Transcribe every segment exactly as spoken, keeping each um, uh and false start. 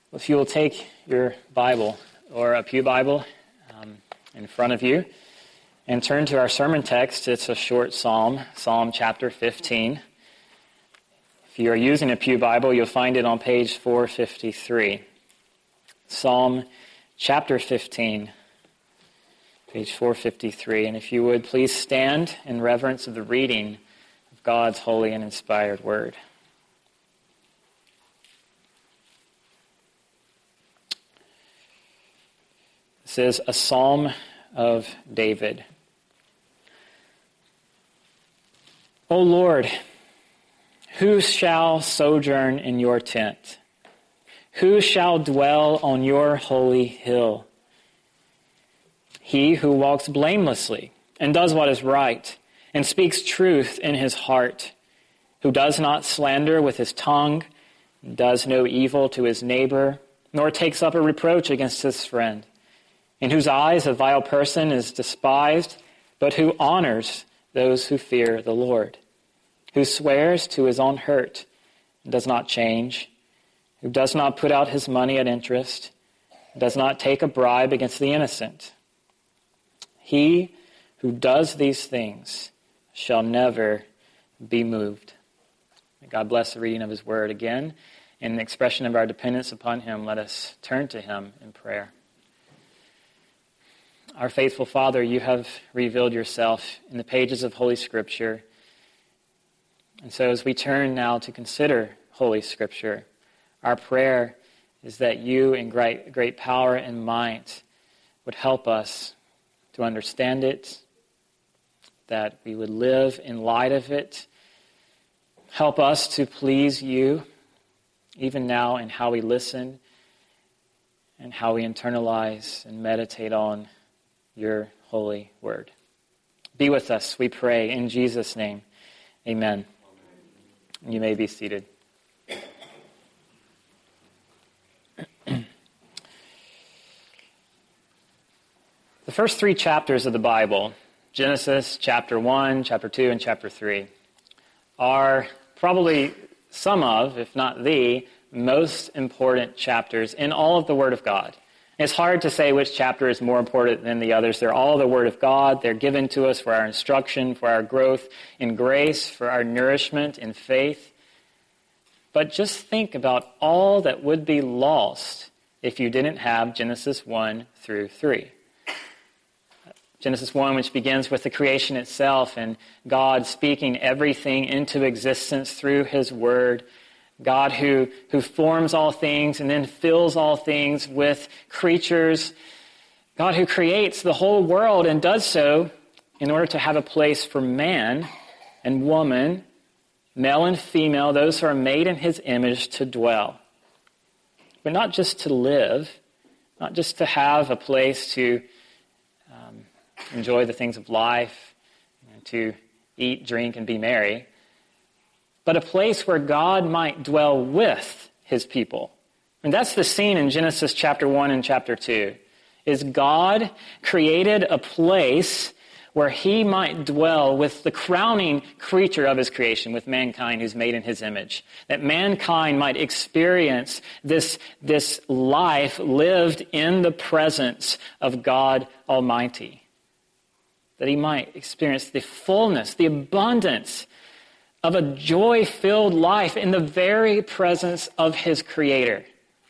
If you will take your Bible or a pew Bible um, in front of you and turn to our sermon text, it's a short psalm, Psalm chapter fifteen. If you are using a pew Bible, you'll find it on page four fifty-three. Psalm chapter fifteen, page four fifty-three. And if you would, please stand in reverence of the reading of God's holy and inspired word. This is a psalm of David. O Lord, who shall sojourn in your tent? Who shall dwell on your holy hill? He who walks blamelessly and does what is right and speaks truth in his heart, who does not slander with his tongue, does no evil to his neighbor, nor takes up a reproach against his friend, in whose eyes a vile person is despised, but who honors those who fear the Lord, who swears to his own hurt and does not change, who does not put out his money at interest, does not take a bribe against the innocent. He who does these things shall never be moved. May God bless the reading of his word again. In the expression of our dependence upon him, let us turn to him in prayer. Our faithful Father, you have revealed yourself in the pages of Holy Scripture. And so as we turn now to consider Holy Scripture, our prayer is that you in great, great power and might would help us to understand it, that we would live in light of it. Help us to please you, even now in how we listen and how we internalize and meditate on your holy word. Be with us, we pray, in Jesus' name. Amen. You may be seated. The first three chapters of the Bible, Genesis chapter one, chapter two, and chapter three, are probably some of, if not the, most important chapters in all of the Word of God. It's hard to say which chapter is more important than the others. They're all the Word of God. They're given to us for our instruction, for our growth in grace, for our nourishment in faith. But just think about all that would be lost if you didn't have Genesis one through three. Genesis one, which begins with the creation itself and God speaking everything into existence through his word. God who, who forms all things and then fills all things with creatures. God who creates the whole world and does so in order to have a place for man and woman, male and female, those who are made in his image to dwell. But not just to live, not just to have a place to um, enjoy the things of life, and to eat, drink, and be merry, but a place where God might dwell with his people. And that's the scene in Genesis chapter one and chapter two, is God created a place where he might dwell with the crowning creature of his creation, with mankind who's made in his image. That mankind might experience this, this life lived in the presence of God Almighty. That he might experience the fullness, the abundance of a joy-filled life in the very presence of his Creator.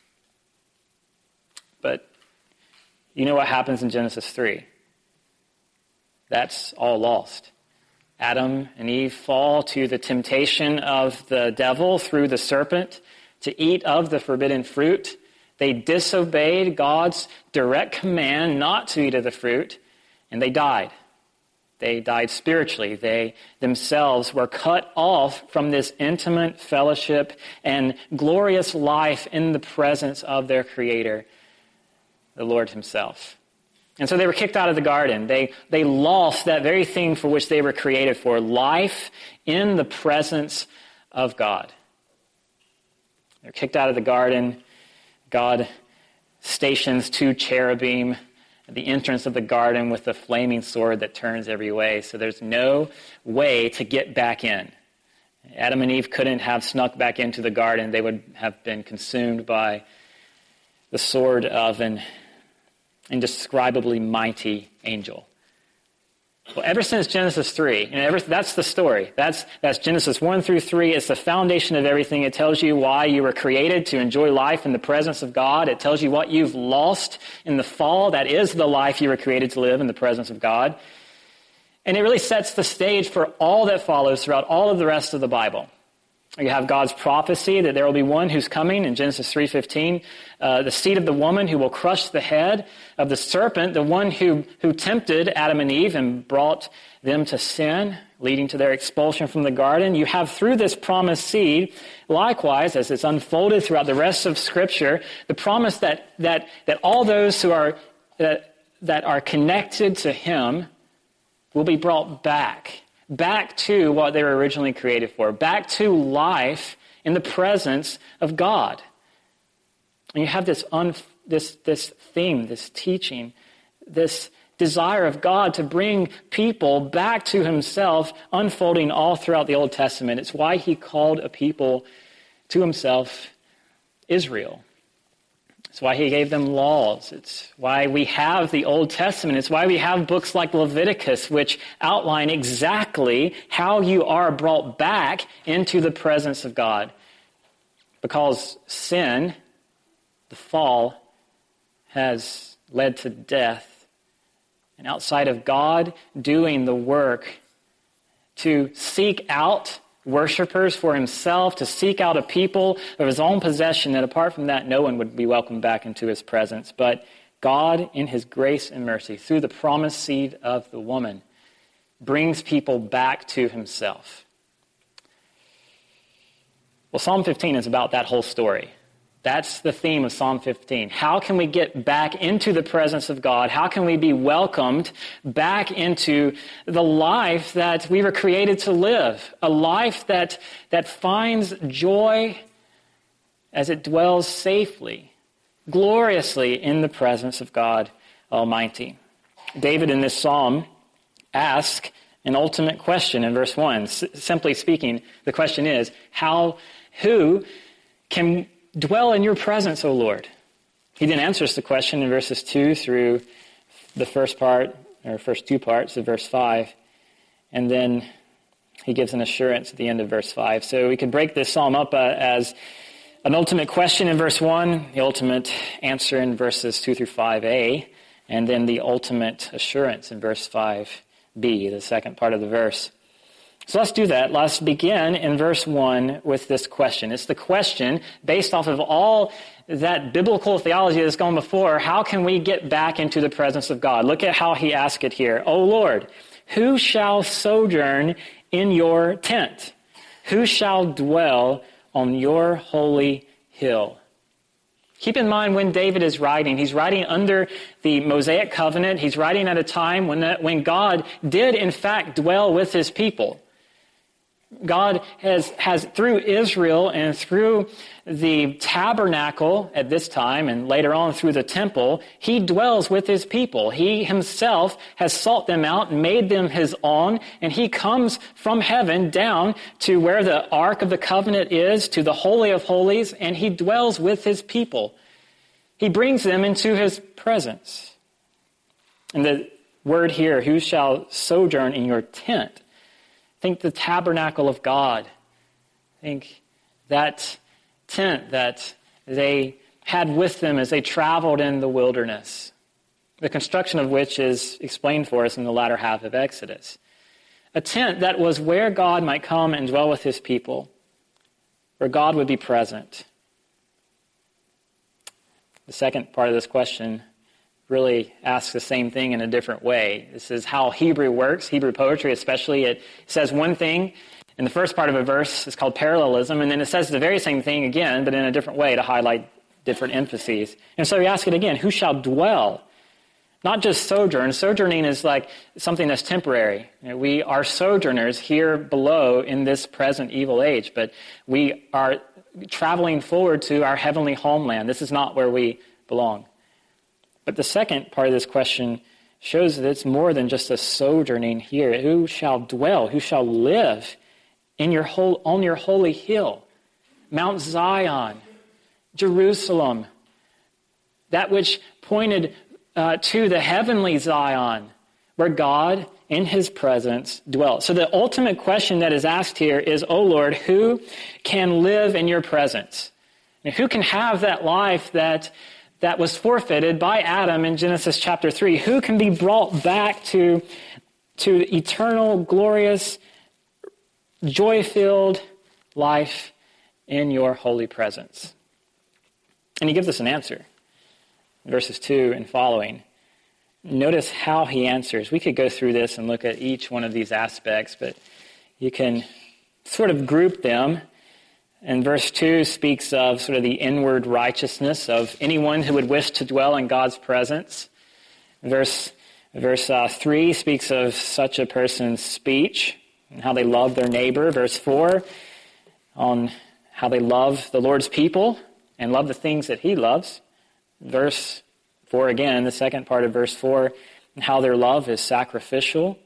But you know what happens in Genesis three? That's all lost. Adam and Eve fall to the temptation of the devil through the serpent to eat of the forbidden fruit. They disobeyed God's direct command not to eat of the fruit, and they died. They died spiritually. They themselves were cut off from this intimate fellowship and glorious life in the presence of their Creator, the Lord himself. And so they were kicked out of the garden. They, they lost that very thing for which they were created for, life in the presence of God. They're kicked out of the garden. God stations two cherubim at the entrance of the garden with a flaming sword that turns every way. So there's no way to get back in. Adam and Eve couldn't have snuck back into the garden. They would have been consumed by the sword of an indescribably mighty angel. Well, ever since Genesis three, and ever, that's the story. That's, that's Genesis one through three. It's the foundation of everything. It tells you why you were created to enjoy life in the presence of God. It tells you what you've lost in the fall. That is the life you were created to live in the presence of God. And it really sets the stage for all that follows throughout all of the rest of the Bible. You have God's prophecy that there will be one who's coming in Genesis three fifteen, uh, the seed of the woman who will crush the head of the serpent, the one who, who tempted Adam and Eve and brought them to sin, leading to their expulsion from the garden. You have through this promised seed, likewise, as it's unfolded throughout the rest of Scripture, the promise that that that all those who are that, that are connected to him will be brought back. Back to what they were originally created for. Back to life in the presence of God. And you have this un, this this theme, this teaching, this desire of God to bring people back to himself, unfolding all throughout the Old Testament. It's why he called a people to himself Israel. It's why he gave them laws. It's why we have the Old Testament. It's why we have books like Leviticus, which outline exactly how you are brought back into the presence of God. Because sin, the fall, has led to death. And outside of God doing the work to seek out worshipers for himself, to seek out a people of his own possession, that apart from that, no one would be welcomed back into his presence. But God, in his grace and mercy, through the promised seed of the woman, brings people back to himself. Well, Psalm fifteen is about that whole story. That's the theme of Psalm fifteen. How can we get back into the presence of God? How can we be welcomed back into the life that we were created to live? A life that, that finds joy as it dwells safely, gloriously in the presence of God Almighty. David in this psalm asks an ultimate question in verse one. S- simply speaking, the question is, how, who can dwell in your presence, O Lord? He then answers the question in verses two through the first part, or first two parts of verse five. And then he gives an assurance at the end of verse five. So we could break this psalm up uh, as an ultimate question in verse one, the ultimate answer in verses two through five a, and then the ultimate assurance in verse five b, the second part of the verse. So let's do that. Let's begin in verse one with this question. It's the question based off of all that biblical theology that's gone before. How can we get back into the presence of God? Look at how he asks it here. O Lord, who shall sojourn in your tent? Who shall dwell on your holy hill? Keep in mind when David is writing, he's writing under the Mosaic covenant. He's writing at a time when, that, when God did in fact dwell with his people. God has, has, through Israel and through the tabernacle at this time and later on through the temple, he dwells with his people. He himself has sought them out, made them his own, and he comes from heaven down to where the Ark of the Covenant is, to the Holy of Holies, and he dwells with his people. He brings them into his presence. And the word here, who shall sojourn in your tent? Think the tabernacle of God. Think that tent that they had with them as they traveled in the wilderness, the construction of which is explained for us in the latter half of Exodus. A tent that was where God might come and dwell with his people, where God would be present. The second part of this question really asks the same thing in a different way. This is how Hebrew works, Hebrew poetry especially. It says one thing in the first part of a verse. It's called parallelism, and then it says the very same thing again, but in a different way to highlight different emphases. And so we ask it again, who shall dwell? Not just sojourn. Sojourning is like something that's temporary. You know, we are sojourners here below in this present evil age, but we are traveling forward to our heavenly homeland. This is not where we belong. But the second part of this question shows that it's more than just a sojourning here. Who shall dwell? Who shall live in your whole, on your holy hill? Mount Zion, Jerusalem, that which pointed uh, to the heavenly Zion, where God in his presence dwelt. So the ultimate question that is asked here is, O Lord, who can live in your presence? And who can have that life that that was forfeited by Adam in Genesis chapter three? Who can be brought back to, to eternal, glorious, joy-filled life in your holy presence? And he gives us an answer. Verses two and following. Notice how he answers. We could go through this and look at each one of these aspects, but you can sort of group them. And verse two speaks of sort of the inward righteousness of anyone who would wish to dwell in God's presence. Verse, verse uh, three speaks of such a person's speech and how they love their neighbor. Verse four, on how they love the Lord's people and love the things that he loves. Verse four again, the second part of verse four, and how their love is sacrificial.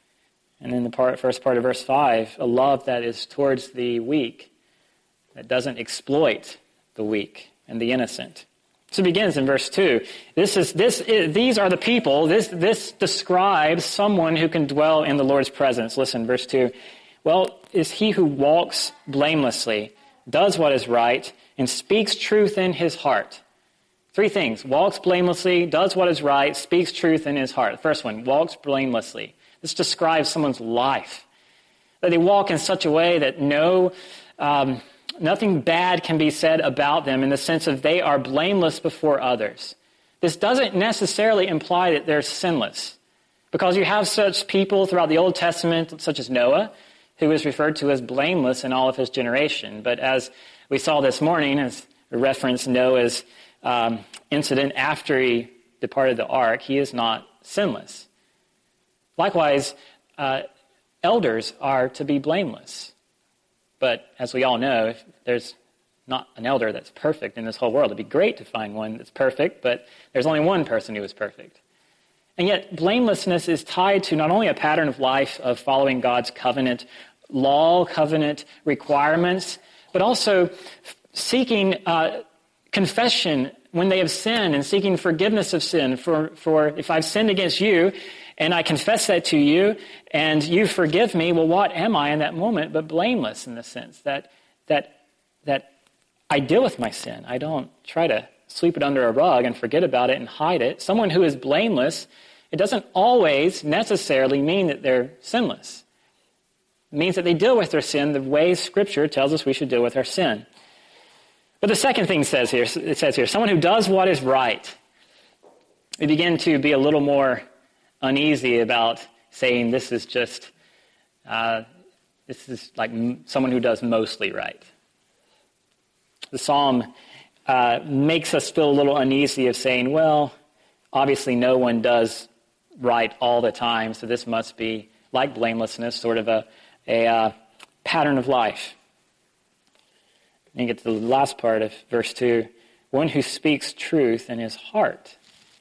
And then the part, first part of verse five, a love that is towards the weak, that doesn't exploit the weak and the innocent. So it begins in verse two. This is this is, these are the people. This this describes someone who can dwell in the Lord's presence. Listen, verse two. Well, is he who walks blamelessly, does what is right, and speaks truth in his heart. Three things. Walks blamelessly, does what is right, speaks truth in his heart. The first one, walks blamelessly. This describes someone's life. That they walk in such a way that no, um, nothing bad can be said about them in the sense of they are blameless before others. This doesn't necessarily imply that they're sinless. Because you have such people throughout the Old Testament, such as Noah, who is referred to as blameless in all of his generation. But as we saw this morning, as a reference Noah's Um, incident after he departed the ark, he is not sinless. Likewise, uh, elders are to be blameless. But as we all know, if there's not an elder that's perfect in this whole world, it'd be great to find one that's perfect, but there's only one person who is perfect. And yet, blamelessness is tied to not only a pattern of life of following God's covenant law, covenant requirements, but also seeking uh, confession when they have sinned and seeking forgiveness of sin. For, for if I've sinned against you and I confess that to you and you forgive me, well, what am I in that moment but blameless in the sense that that that I deal with my sin. I don't try to sweep it under a rug and forget about it and hide it. Someone who is blameless, it doesn't always necessarily mean that they're sinless. It means that they deal with their sin the way Scripture tells us we should deal with our sin. But the second thing it says here, it says here, someone who does what is right. We begin to be a little more uneasy about saying this is just, uh, this is like m- someone who does mostly right. The psalm uh, makes us feel a little uneasy of saying, well, obviously no one does right all the time, so this must be like blamelessness, sort of a, a uh, pattern of life. And you get to the last part of verse two, one who speaks truth in his heart.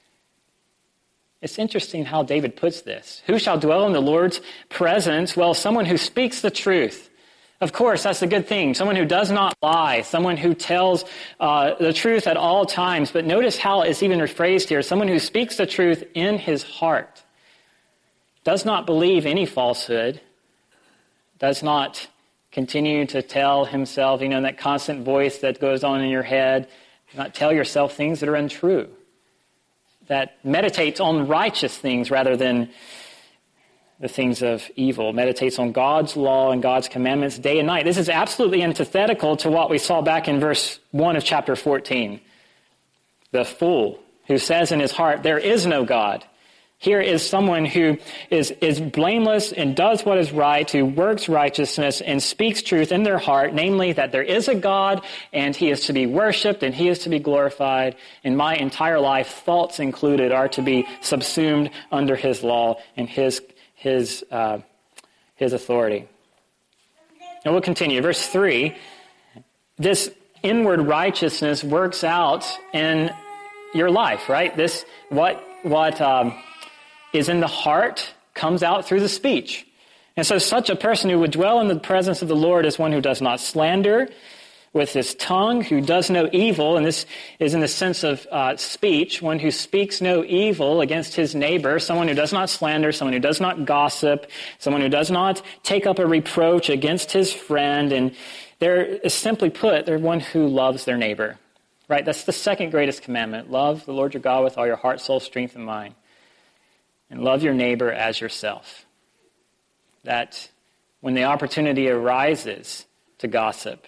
It's interesting how David puts this. Who shall dwell in the Lord's presence? Well, someone who speaks the truth. Of course, that's a good thing. Someone who does not lie. Someone who tells uh, the truth at all times. But notice how it's even rephrased here. Someone who speaks the truth in his heart. Does not believe any falsehood. Does not continue to tell himself, you know, that constant voice that goes on in your head. Not tell yourself things that are untrue. That meditates on righteous things rather than the things of evil. Meditates on God's law and God's commandments day and night. This is absolutely antithetical to what we saw back in verse one of chapter fourteen. The fool who says in his heart, there is no God. Here is someone who is, is blameless and does what is right, who works righteousness and speaks truth in their heart, namely that there is a God and he is to be worshipped and he is to be glorified. In my entire life, thoughts included, are to be subsumed under his law and his his uh, his authority. And we'll continue. Verse three, this inward righteousness works out in your life, right? This, what, what, um, is in the heart comes out through the speech. And so such a person who would dwell in the presence of the Lord is one who does not slander, with his tongue, who does no evil, and this is in the sense of uh, speech, one who speaks no evil against his neighbor, someone who does not slander, someone who does not gossip, someone who does not take up a reproach against his friend. And they're, simply put, they're one who loves their neighbor. Right? That's the second greatest commandment. Love the Lord your God with all your heart, soul, strength, and mind. And love your neighbor as yourself. That when the opportunity arises to gossip,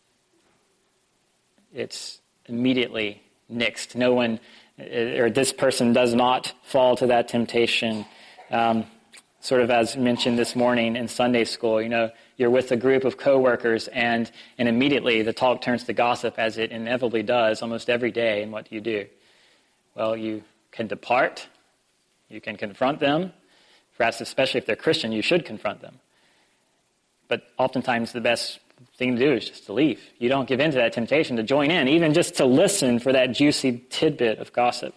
it's immediately nixed. No one, or this person does not fall to that temptation. Um, sort of as mentioned this morning in Sunday school, you know, you're with a group of coworkers and, and immediately the talk turns to gossip, as it inevitably does almost every day. And what do you do? Well, you can depart. You can confront them. Perhaps especially if they're Christian, you should confront them. But oftentimes the best thing to do is just to leave. You don't give in to that temptation to join in, even just to listen for that juicy tidbit of gossip.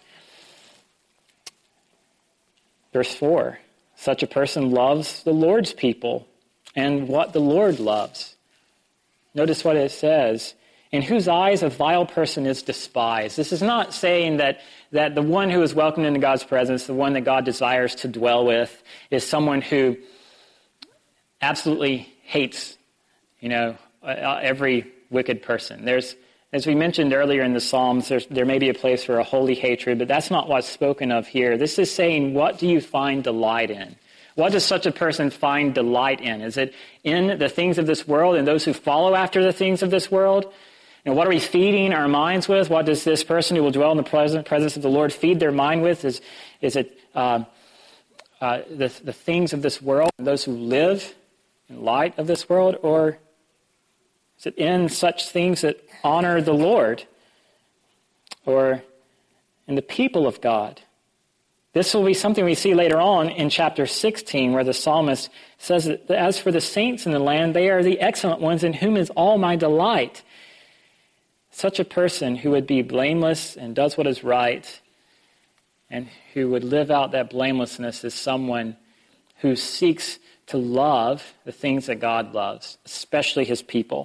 Verse four, such a person loves the Lord's people and what the Lord loves. Notice what it says, in whose eyes a vile person is despised. This is not saying that, that the one who is welcomed into God's presence, the one that God desires to dwell with, is someone who absolutely hates You know, uh, every wicked person. There's, as we mentioned earlier in the Psalms, there's, there may be a place for a holy hatred, but that's not what's spoken of here. This is saying, what do you find delight in? What does such a person find delight in? Is it in the things of this world and those who follow after the things of this world? You know, what are we feeding our minds with? What does this person who will dwell in the presence, presence of the Lord feed their mind with? Is, is it uh, uh, the, the things of this world and those who live in light of this world, or is it in such things that honor the Lord or in the people of God? This will be something we see later on in chapter sixteen, where the psalmist says that as for the saints in the land, they are the excellent ones in whom is all my delight. Such a person who would be blameless and does what is right and who would live out that blamelessness is someone who seeks to love the things that God loves, especially his people.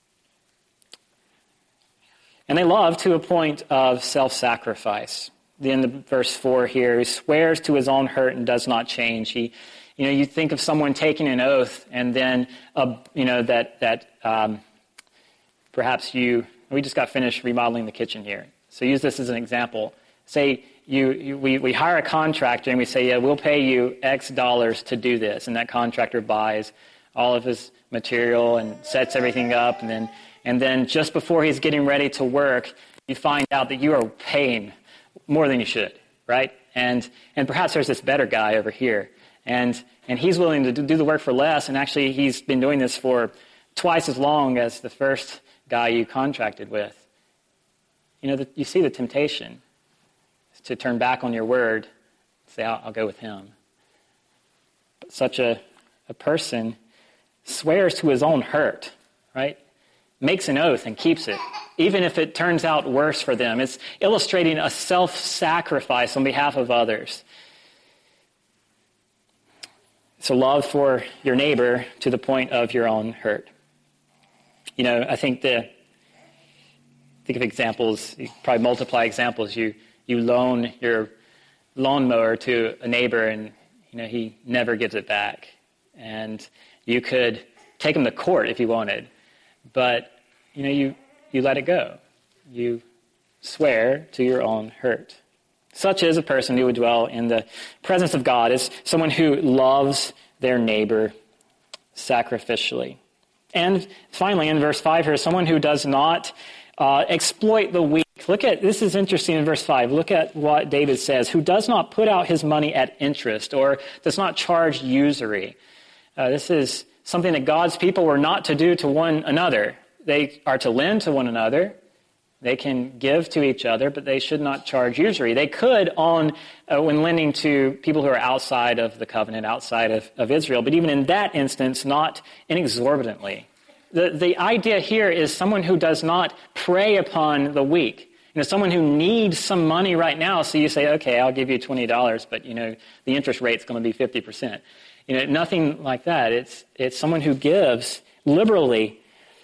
And they love to a point of self-sacrifice. In the verse four here, he swears to his own hurt and does not change. He, you know, you think of someone taking an oath, and then, uh, you know, that that um, perhaps you. We just got finished remodeling the kitchen here, so use this as an example. Say you, you we we hire a contractor and we say, yeah, we'll pay you X dollars to do this, and that contractor buys all of his material and sets everything up, and then and then just before he's getting ready to work, you find out that you are paying more than you should, right? And and perhaps there's this better guy over here, and and he's willing to do the work for less, and actually he's been doing this for twice as long as the first guy you contracted with. You know, the, you see the temptation to turn back on your word, say, I'll, I'll go with him. But such a, a person swears to his own hurt, right? Makes an oath and keeps it, even if it turns out worse for them. It's illustrating a self-sacrifice on behalf of others. So love for your neighbor to the point of your own hurt. You know, I think the think of examples, you probably multiply examples. You you loan your lawnmower to a neighbor and, you know, he never gives it back. And you could take him to court if you wanted. But, you know, you, you let it go. You swear to your own hurt. Such is a person who would dwell in the presence of God, is someone who loves their neighbor sacrificially. And finally, in verse five here, someone who does not uh, exploit the weak. Look at, this is interesting in verse five. Look at what David says, who does not put out his money at interest or does not charge usury. Uh, this is something that God's people were not to do to one another. They are to lend to one another. They can give to each other, but they should not charge usury. They could on uh, when lending to people who are outside of the covenant, outside of, of Israel, but even in that instance, not inexorbitantly. The, the idea here is someone who does not prey upon the weak. You know, someone who needs some money right now, so you say, okay, I'll give you twenty dollars, but, you know, the interest rate's going to be fifty percent. You know, nothing like that. It's it's someone who gives liberally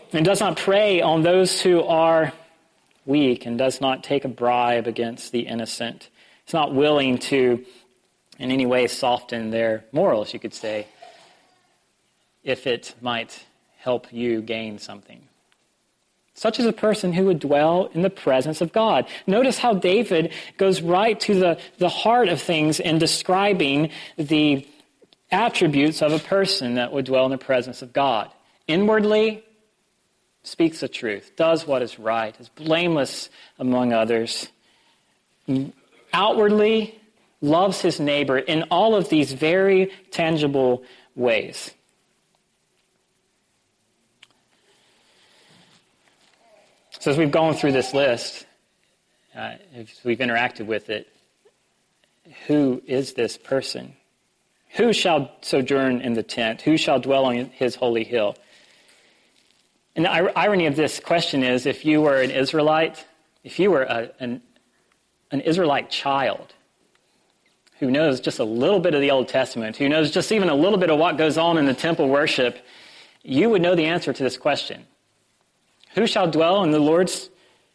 and does not prey on those who are weak, and does not take a bribe against the innocent. It's not willing to in any way soften their morals, you could say, if it might help you gain something. Such is a person who would dwell in the presence of God. Notice how David goes right to the, the heart of things in describing the attributes of a person that would dwell in the presence of God. Inwardly, speaks the truth, does what is right, is blameless among others. Outwardly, loves his neighbor in all of these very tangible ways. So as we've gone through this list, uh, as we've interacted with it, who is this person? Who shall sojourn in the tent? Who shall dwell on his holy hill? And the irony of this question is, if you were an Israelite, if you were a, an, an Israelite child who knows just a little bit of the Old Testament, who knows just even a little bit of what goes on in the temple worship, you would know the answer to this question. Who shall dwell in the Lord's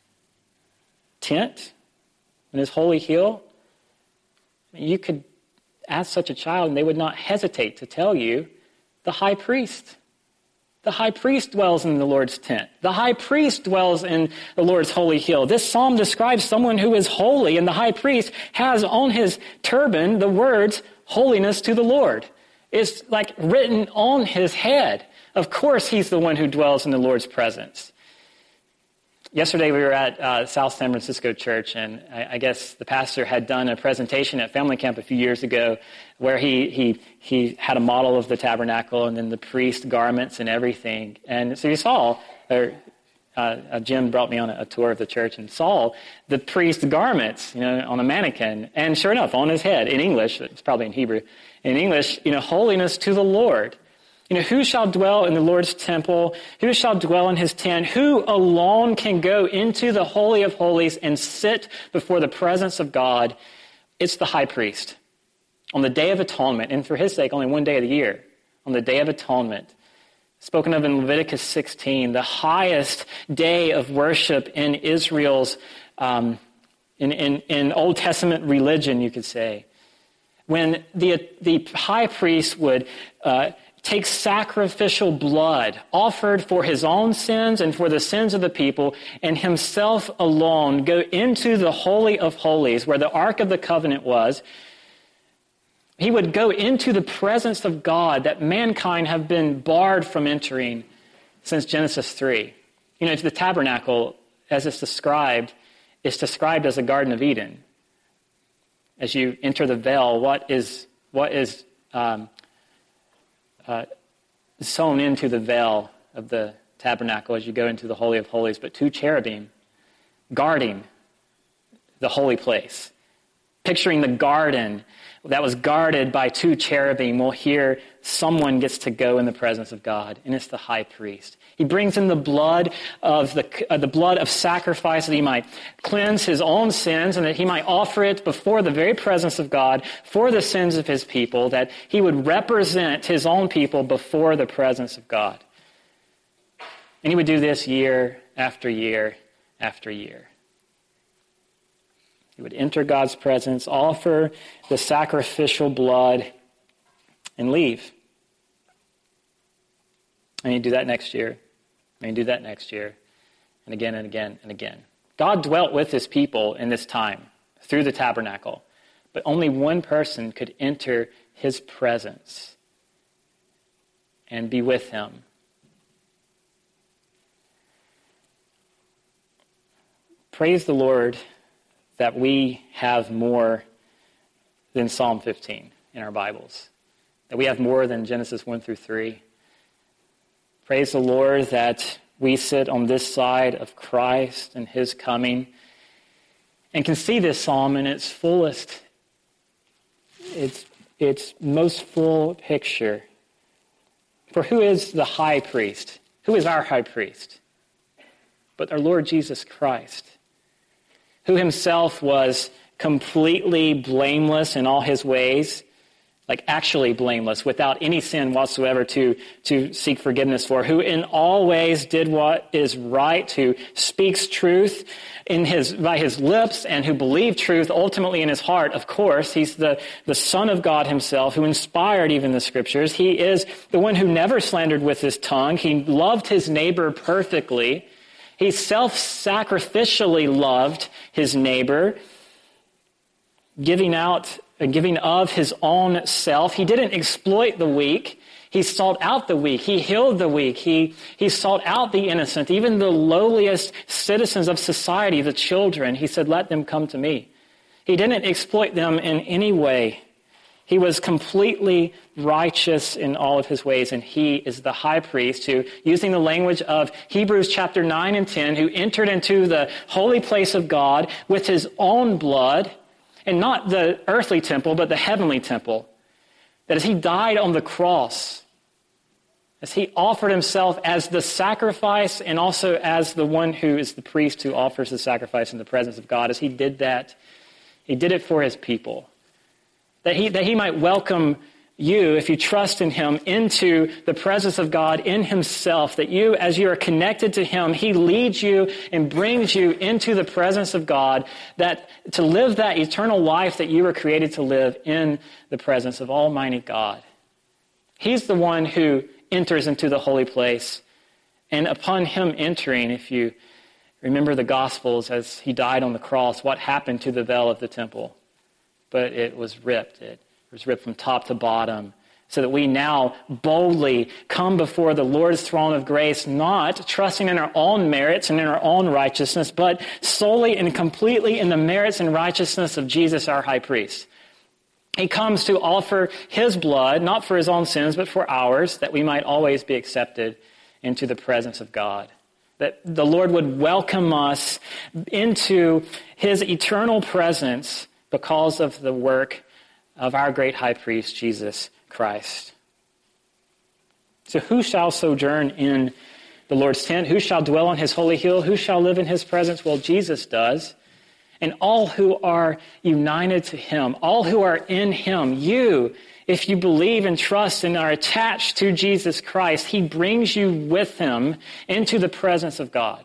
tent, in his holy hill? You could ask such a child, and they would not hesitate to tell you, the high priest. The high priest dwells in the Lord's tent. The high priest dwells in the Lord's holy hill. This psalm describes someone who is holy, and the high priest has on his turban the words, holiness to the Lord. It's like written on his head. Of course, he's the one who dwells in the Lord's presence. Yesterday we were at uh, South San Francisco Church, and I, I guess the pastor had done a presentation at Family Camp a few years ago where he he he had a model of the tabernacle and then the priest garments and everything. And so you saw, or uh, Jim brought me on a, a tour of the church and saw the priest garments, you know, on a mannequin. And sure enough, on his head, in English, it's probably in Hebrew, in English, you know, holiness to the Lord. You know, who shall dwell in the Lord's temple? Who shall dwell in his tent? Who alone can go into the Holy of Holies and sit before the presence of God? It's the high priest. On the Day of Atonement, and for his sake, only one day of the year, on the Day of Atonement, spoken of in Leviticus sixteen, the highest day of worship in Israel's, um, in, in, in Old Testament religion, you could say, when the, the high priest would uh, take sacrificial blood offered for his own sins and for the sins of the people, and himself alone go into the Holy of Holies where the Ark of the Covenant was. He would go into the presence of God that mankind have been barred from entering since Genesis three. You know, the tabernacle, as it's described, is described as a Garden of Eden. As you enter the veil, what is what is um, Uh, sewn into the veil of the tabernacle as you go into the Holy of Holies, but two cherubim guarding the holy place. Picturing the garden that was guarded by two cherubim, well, here someone gets to go in the presence of God, and it's the high priest. He brings in the blood of the uh, the blood of sacrifice that he might cleanse his own sins and that he might offer it before the very presence of God for the sins of his people, that he would represent his own people before the presence of God. And he would do this year after year after year. He would enter God's presence, offer the sacrificial blood, and leave. And he'd do that next year. And he'd do that next year. And again and again and again. God dwelt with his people in this time through the tabernacle. But only one person could enter his presence and be with him. Praise the Lord that we have more than Psalm fifteen in our Bibles. That we have more than Genesis one through three. Praise the Lord that we sit on this side of Christ and his coming and can see this psalm in its fullest, its, its most full picture. For who is the high priest? Who is our high priest? But our Lord Jesus Christ, who himself was completely blameless in all his ways, like actually blameless, without any sin whatsoever to, to seek forgiveness for, who in all ways did what is right, who speaks truth in his by his lips, and who believed truth ultimately in his heart. Of course, he's the, the Son of God himself, who inspired even the Scriptures. He is the one who never slandered with his tongue. He loved his neighbor perfectly. He self-sacrificially loved his neighbor, giving out, giving of his own self. He didn't exploit the weak. He sought out the weak. He healed the weak. He, he sought out the innocent, even the lowliest citizens of society, the children. He said, let them come to me. He didn't exploit them in any way. He was completely righteous in all of his ways, and he is the high priest who, using the language of Hebrews chapter nine and ten, who entered into the holy place of God with his own blood, and not the earthly temple, but the heavenly temple. That as he died on the cross, as he offered himself as the sacrifice and also as the one who is the priest who offers the sacrifice in the presence of God, as he did that, he did it for his people. That he, that he might welcome you, if you trust in him, into the presence of God in himself, that you, as you are connected to him, he leads you and brings you into the presence of God, that to live that eternal life that you were created to live in the presence of Almighty God. He's the one who enters into the holy place. And upon him entering, if you remember the Gospels, as he died on the cross, what happened to the veil of the temple? But it was ripped. It was ripped from top to bottom, so that we now boldly come before the Lord's throne of grace, not trusting in our own merits and in our own righteousness, but solely and completely in the merits and righteousness of Jesus, our high priest. He comes to offer his blood, not for his own sins, but for ours, that we might always be accepted into the presence of God. That the Lord would welcome us into his eternal presence because of the work of our great high priest, Jesus Christ. So who shall sojourn in the Lord's tent? Who shall dwell on his holy hill? Who shall live in his presence? Well, Jesus does. And all who are united to him, all who are in him, you, if you believe and trust and are attached to Jesus Christ, he brings you with him into the presence of God.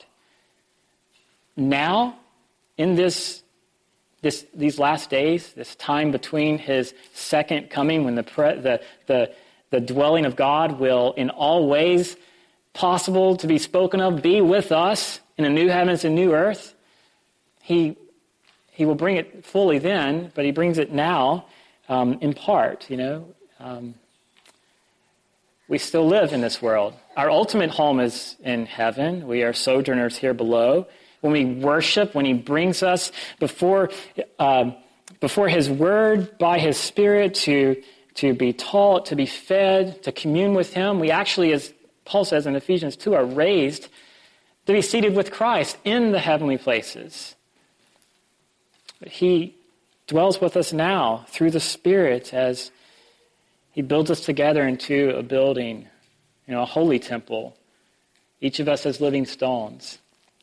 Now, in this This, these last days, this time between his second coming, when the, pre, the, the, the dwelling of God will in all ways possible to be spoken of be with us in a new heavens and new earth, he, he will bring it fully then, but he brings it now um, in part, you know. Um, we still live in this world. Our ultimate home is in heaven. We are sojourners here below. When we worship, when he brings us before uh, before his word by his Spirit to, to be taught, to be fed, to commune with him, we actually, as Paul says in Ephesians two, are raised to be seated with Christ in the heavenly places. But he dwells with us now through the Spirit as he builds us together into a building, you know, a holy temple, each of us as living stones.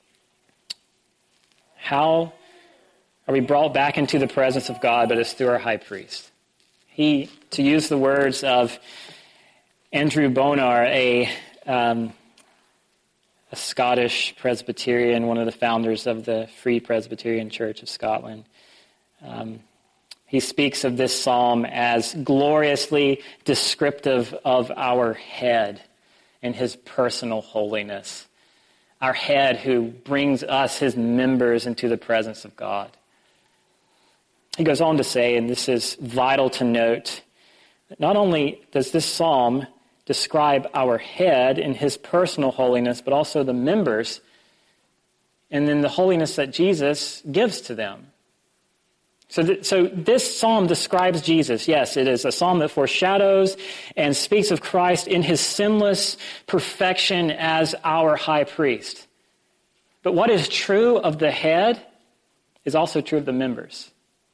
How are we brought back into the presence of God, but it's through our high priest? He, to use the words of Andrew Bonar, a, um, a Scottish Presbyterian, one of the founders of the Free Presbyterian Church of Scotland, um, he speaks of this psalm as gloriously descriptive of our head and his personal holiness. Our head who brings us, his members, into the presence of God. He goes on to say, and this is vital to note, that not only does this psalm describe our head in his personal holiness, but also the members, and then the holiness that Jesus gives to them. So, th- so this psalm describes Jesus. Yes, it is a psalm that foreshadows and speaks of Christ in his sinless perfection as our high priest. But what is true of the head is also true of the members.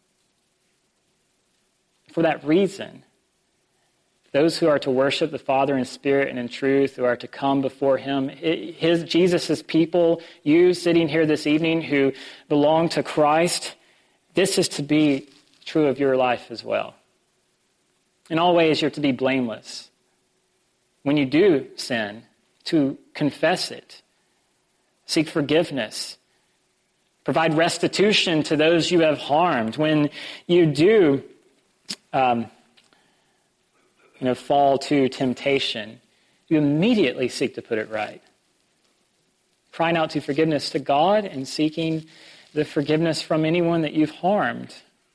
For that reason, those who are to worship the Father in spirit and in truth, who are to come before him, his Jesus' people, you sitting here this evening who belong to Christ, this is to be true of your life as well. In all ways, you're to be blameless. When you do sin, to confess it, seek forgiveness, provide restitution to those you have harmed. When you do um, you know, fall to temptation, you immediately seek to put it right. Crying out to forgiveness to God and seeking the forgiveness from anyone that you've harmed.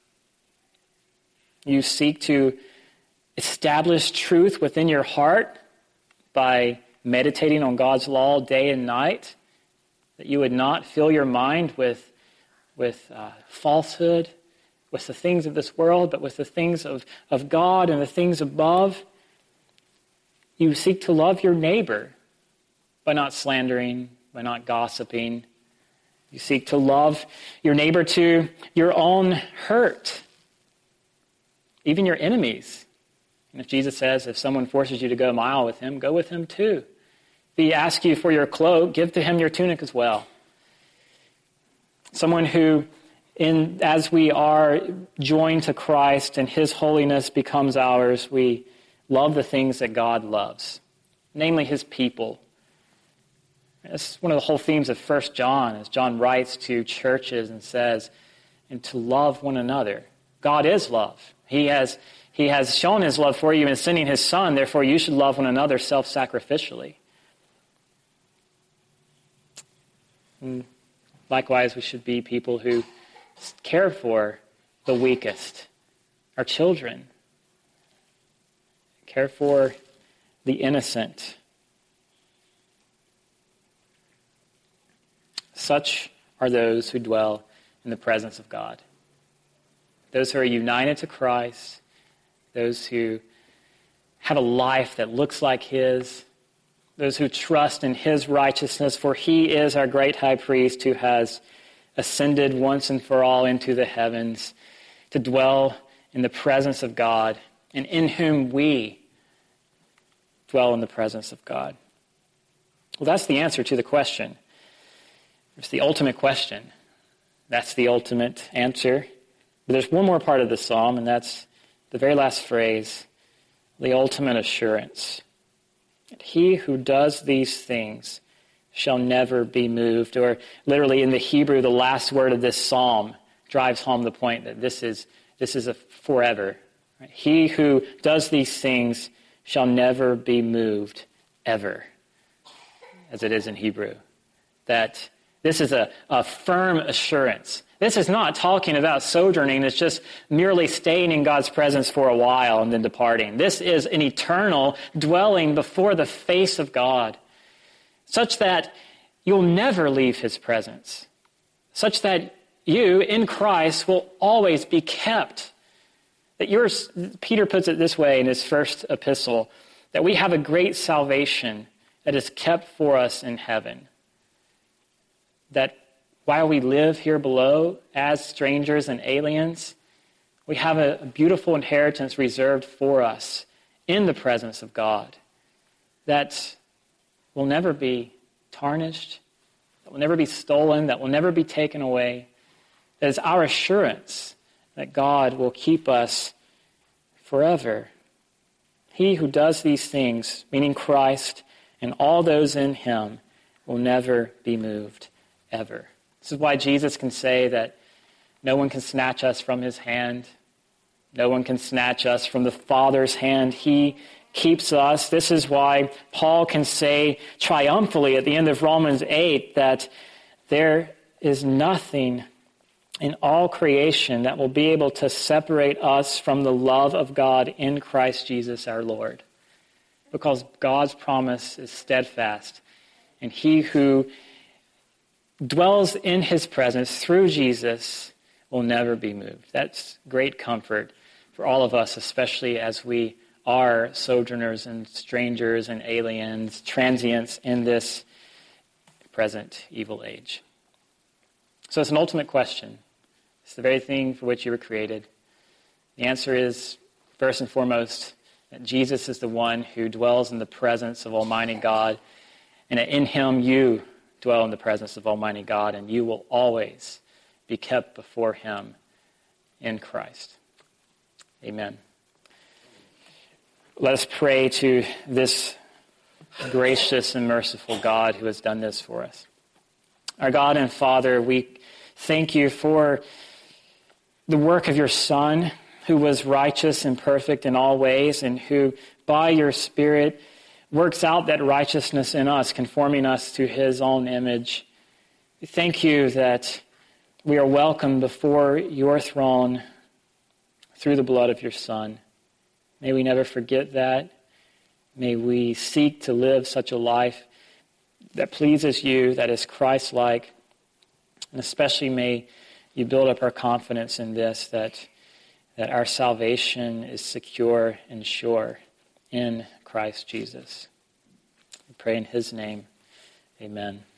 You seek to establish truth within your heart by meditating on God's law day and night, that you would not fill your mind with, with uh, falsehood, with the things of this world, but with the things of, of God and the things above. You seek to love your neighbor by not slandering, by not gossiping. You seek to love your neighbor to your own hurt, even your enemies. And if Jesus says, if someone forces you to go a mile with him, go with him too. If he asks you for your cloak, give to him your tunic as well. Someone who, in as we are joined to Christ and his holiness becomes ours, we love the things that God loves, namely his people. That's one of the whole themes of First John, as John writes to churches and says, and to love one another. God is love. He has, he has shown his love for you in sending his Son, therefore you should love one another self-sacrificially. And likewise, we should be people who care for the weakest, our children, care for the innocent. Such are those who dwell in the presence of God. Those who are united to Christ, those who have a life that looks like his, those who trust in his righteousness, for he is our great high priest who has ascended once and for all into the heavens to dwell in the presence of God, and in whom we dwell in the presence of God. Well, that's the answer to the question. It's the ultimate question. That's the ultimate answer. But there's one more part of the psalm, and that's the very last phrase, the ultimate assurance. He who does these things shall never be moved. Or literally in the Hebrew, the last word of this psalm drives home the point that this is this is a forever. Right? He who does these things shall never be moved, ever, as it is in Hebrew. That this is a, a firm assurance. This is not talking about sojourning. It's just merely staying in God's presence for a while and then departing. This is an eternal dwelling before the face of God, such that you'll never leave his presence, such that you, in Christ, will always be kept. That yours, Peter puts it this way in his first epistle, that we have a great salvation that is kept for us in heaven. That while we live here below as strangers and aliens, we have a, a beautiful inheritance reserved for us in the presence of God that will never be tarnished, that will never be stolen, that will never be taken away. That is our assurance that God will keep us forever. He who does these things, meaning Christ and all those in him, will never be moved, ever. This is why Jesus can say that no one can snatch us from his hand. No one can snatch us from the Father's hand. He keeps us. This is why Paul can say triumphantly at the end of Romans eight that there is nothing in all creation that will be able to separate us from the love of God in Christ Jesus our Lord. Because God's promise is steadfast, and he who dwells in his presence through Jesus will never be moved. That's great comfort for all of us, especially as we are sojourners and strangers and aliens, transients in this present evil age. So it's an ultimate question. It's the very thing for which you were created. The answer is, first and foremost, that Jesus is the one who dwells in the presence of Almighty God, and that in him you dwell in the presence of Almighty God, and you will always be kept before him in Christ. Amen. Let us pray to this gracious and merciful God who has done this for us. Our God and Father, we thank you for the work of your Son, who was righteous and perfect in all ways, and who, by your Spirit, works out that righteousness in us, conforming us to his own image. We thank you that we are welcome before your throne through the blood of your Son. May we never forget that. May we seek to live such a life that pleases you, that is Christ-like. And especially may you build up our confidence in this, that, that our salvation is secure and sure in Christ Jesus. We pray in his name. Amen.